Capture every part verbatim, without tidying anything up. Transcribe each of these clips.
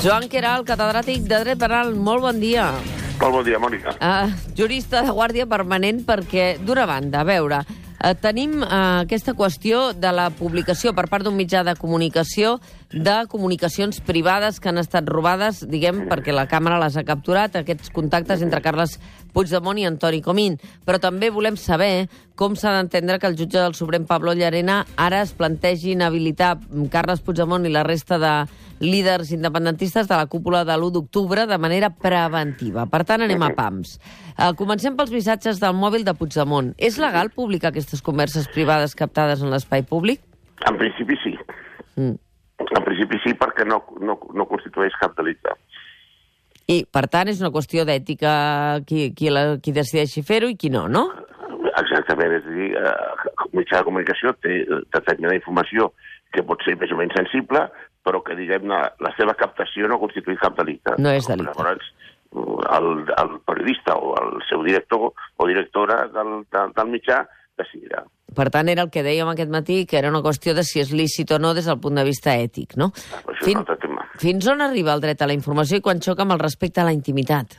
Joan Queralt, catedràtic de Dret Penal, molt bon dia. Molt bon dia, Mònica. Uh, jurista de guàrdia permanent, perquè, d'una banda, a veure, uh, tenim uh, aquesta qüestió de la publicació per part d'un mitjà de comunicació de comunicacions privades que han estat robades, diguem, perquè la càmera les ha capturat, aquests contactes entre Carles Puigdemont i Antoni Comín. Però també volem saber com s'ha d'entendre que el jutge del Suprem, Pablo Llarena, ara es plantegi inhabilitar Carles Puigdemont i la resta de líders independentistes de la cúpula de l'u d'octubre de manera preventiva. Per tant, anem a pams. Uh, comencem pels missatges del mòbil de Puigdemont. És legal publicar aquestes converses privades captades en l'espai públic? En principi sí. Mm. En principi sí, perquè no, no, no constitueix cap delicte. I, per tant, és una qüestió d'ètica qui, qui, la, qui decideixi fer-ho i qui no, no? Exactament, és a dir, eh, el mitjà de comunicació té determinada informació que pot ser més o menys sensible, però que, diguem-ne, la seva captació no constitueix cap delicte. No és delicte. Llavors, el, el periodista o el seu director o directora del, del, del mitjà decidirà. Per tant, era el que dèiem aquest matí, que era una qüestió de si és lícit o no des del punt de vista ètic, no? Això és un altre tema. Fins on arriba el dret a la informació i quan xoca amb el respecte a la intimitat?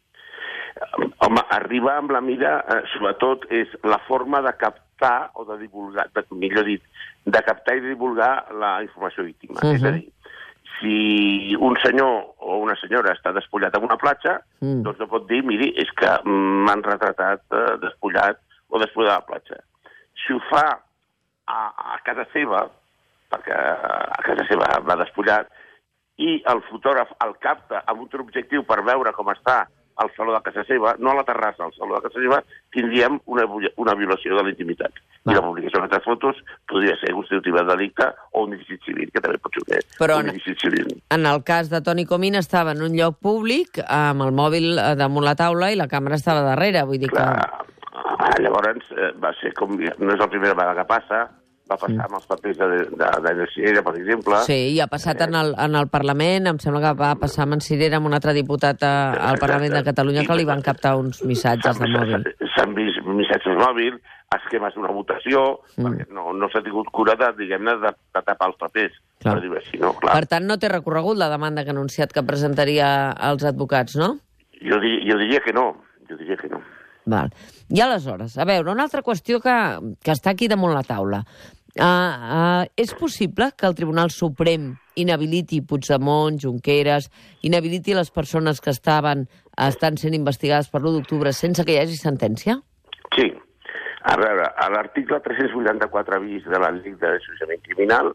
Home, arriba amb la mira, eh, sobretot, és la forma de captar o de divulgar, de, millor dit, de captar i de divulgar la informació íntima. Uh -huh. És a dir, si un senyor o una senyora està despullat en una platja, mm. doncs no pot dir, miri, és que m'han retratat eh, despullat o despullat a la platja. Si ho fa a, a casa seva, perquè a casa seva va despullat, i el fotògraf el capta amb un objectiu per veure com està al saló de casa seva, no a la terrassa, al saló de casa seva, tindríem una, una violació de la intimitat. Va. I la publicació d'aquestes fotos podria ser constitutiva de delicte o un il·lícit civil, que també pot ser Però un il·lícit civil. En el cas de Toni Comín estava en un lloc públic amb el mòbil damunt la taula i la càmera estava darrere, vull dir Clar, que... Llavors eh, va ser com... No és la primera vegada que passa, va passar mm. amb els papers de, de, de, de Cirera, per exemple. Sí, i ha passat en el, en el Parlament, em sembla que va passar amb en Cirera, amb un altre diputat a, al Parlament de Catalunya, que li van captar uns missatges de mòbil. S'han vist missatges mòbil, esquemes d'una votació, mm. perquè no, no s'ha tingut cura de, diguem-ne, de, de tapar els papers. Per, dir així, no? Clar. Per tant, no té recorregut la demanda que ha anunciat que presentaria als advocats, no? Jo, dir, jo diria que no, jo diria que no. Val. I aleshores, a veure, una altra qüestió que, que està aquí damunt la taula. Uh, uh, és possible que el Tribunal Suprem inhabiliti Puigdemont, Junqueras, inhabiliti les persones que estaven estan sent investigades per l'u d'octubre sense que hi hagi sentència? Sí. A veure, a l'article tres-cents vuitanta-quatre bis de la Llei de Enjudiciament Criminal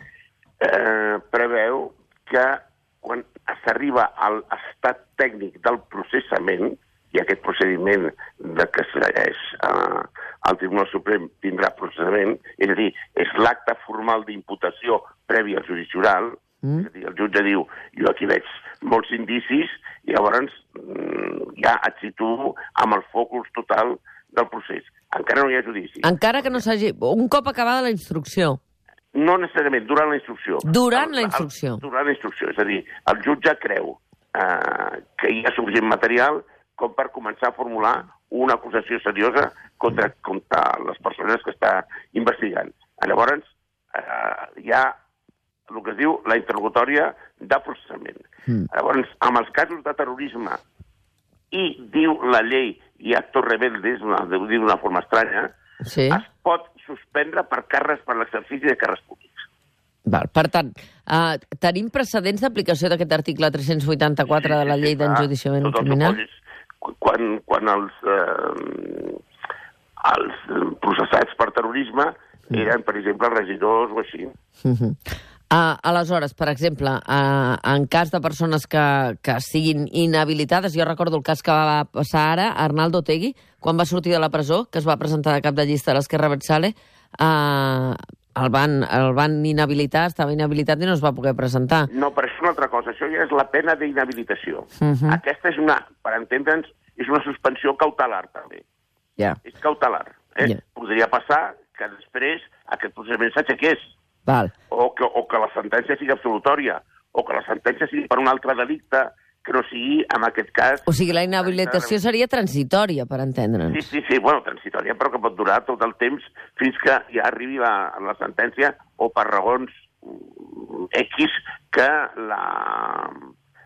eh, preveu que quan s'arriba a l'estat tècnic del processament, i aquest procediment de que segueix eh, el Tribunal Suprem tindrà processament, és a dir, és l'acte formal d'imputació previ al judici oral, mm. és a dir, el jutge diu, jo aquí veig molts indicis, i llavors mm, ja et situo amb el focus total del procés. Encara no hi ha judici. Encara que no s'hagi... Un cop acabada la instrucció. No necessàriament, durant la instrucció. Durant el, la instrucció. El, durant la instrucció, és a dir, el jutge creu eh, que hi ha suficient material com per començar a formular una acusació seriosa contra, contra les persones que està investigant. Llavors, eh, hi ha el que es diu la interlocutòria de processament. Mm. Llavors, amb els casos de terrorisme, i diu la llei i actos rebeldes, deu dir d'una forma estranya, sí. es pot suspendre per càrrecs per l'exercici de càrrecs públics. Val. Per tant, uh, tenim precedents d'aplicació d'aquest article tres-cents vuitanta-quatre sí, de la llei sí, d'enjudiciament criminal? Quan, quan els, eh, els processats per terrorisme eren, per exemple, regidors o així. Uh -huh. uh, aleshores, per exemple, uh, en cas de persones que, que siguin inhabilitades, jo recordo el cas que va passar ara, Arnaldo Otegi, quan va sortir de la presó, que es va presentar de cap de llista a l'Esquerra Abertzale, uh, el, van, el van inhabilitar, estava inhabilitat i no es va poder presentar. No, però això és una altra cosa, això ja és la pena d'inhabilitació. Uh -huh. Aquesta és una, per entendre'ns, és una suspensió cautelar, també. Ja. És cautelar. Eh? Yeah. Podria passar que després aquest procediment s'aixequés. Val. O que, o que la sentència sigui absolutòria, o que la sentència sigui per un altre delicte que no sigui, en aquest cas... O sigui, la inhabilitació seria transitòria, per entendre'ns. Sí, sí, sí, bueno, transitòria, però que pot durar tot el temps fins que ja arribi la, la sentència o per raons X que la,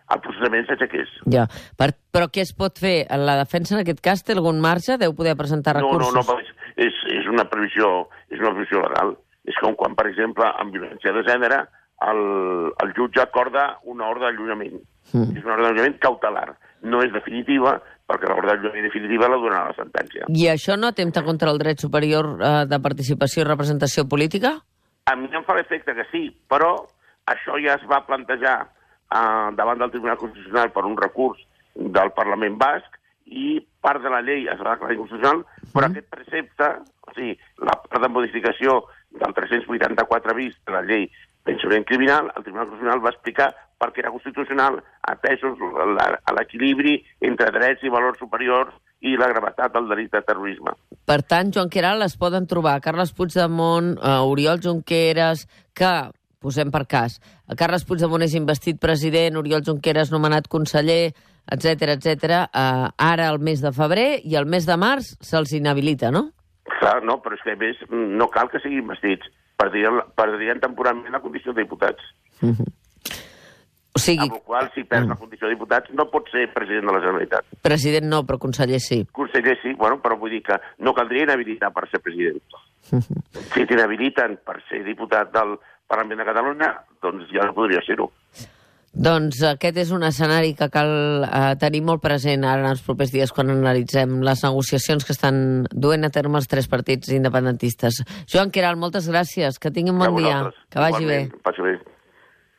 el processament s'aixequés. Ja. Per, però què es pot fer? La defensa, en aquest cas, té algun marge? Deu poder presentar recursos? No, no, no, és, és, una previsió, és una previsió legal. És com quan, per exemple, en violència de gènere, el, el jutge acorda una ordre d'allunyament. Mm. És una ordre d'allunyament cautelar. No és definitiva, perquè l'ordre d'allunyament definitiva la donarà la sentència. I això no atempta contra el dret superior eh, de participació i representació política? A mi em fa l'efecte que sí, però això ja es va plantejar Uh, davant del Tribunal Constitucional per un recurs del Parlament Basc i part de la llei es va declarar inconstitucional, però mm. aquest precepte, o sigui, la part de modificació del tres-cents vuitanta-quatre bis de la llei d'enjudiciament criminal, el Tribunal Constitucional va explicar per què era constitucional, atesos l'equilibri entre drets i valors superiors i la gravetat del delicte de terrorisme. Per tant, Joan Queralt, es poden trobar Carles Puigdemont, uh, Oriol Junqueras, que posem per cas, Carles Puigdemont és investit president, Oriol Junqueras nomenat conseller, etcètera, etcètera, eh, ara al mes de febrer i al mes de març se'ls inhabilita, no? Clar, no, però és que a més no cal que siguin investits, perdrien, perdrien temporalment la condició de diputats. Mm-hmm. O sigui... Amb la qual, si perds la condició de diputats, no pot ser president de la Generalitat. President no, però conseller sí. Conseller sí, bueno, però vull dir que no caldria inhabilitar per ser president. Mm-hmm. Si t'inhabiliten per ser diputat del Parlament de Catalunya, doncs ja no podria ser-ho. Doncs aquest és un escenari que cal eh, tenir molt present ara en els propers dies quan analitzem les negociacions que estan duent a terme els tres partits independentistes. Joan Queralt, moltes gràcies, que tinguin bon dia, que vagi bé. Vagi bé.